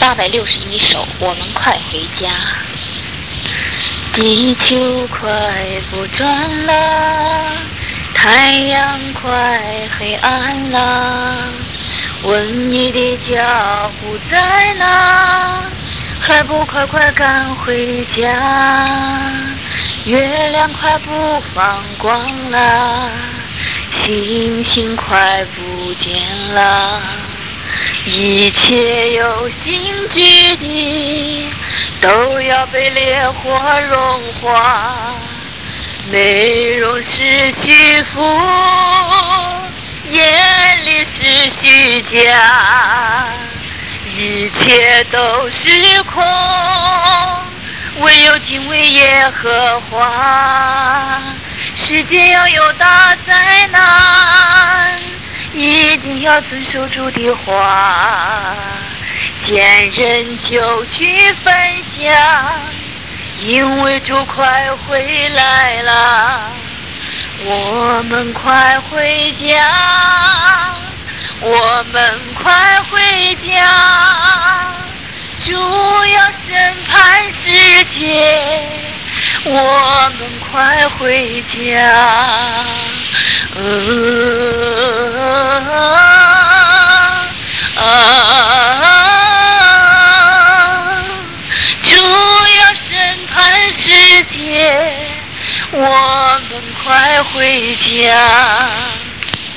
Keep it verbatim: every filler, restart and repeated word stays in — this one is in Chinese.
八百六十一首，我们快回家。地球快不转了，太阳快黑暗了，问你的家不在哪，还不快快赶回家？月亮快不放光了，星星快不见了，一切有形质的都要被烈火融化，内容是虚浮，眼里是虚假，一切都是空，唯有敬畏耶和华。世界要有大灾难，一定要遵守主的话，见人就去分享，因为主快回来了，我们快回家，我们快回家，主要审判世界，我们快回家。呃啊啊，主要审判世界，我们快回家。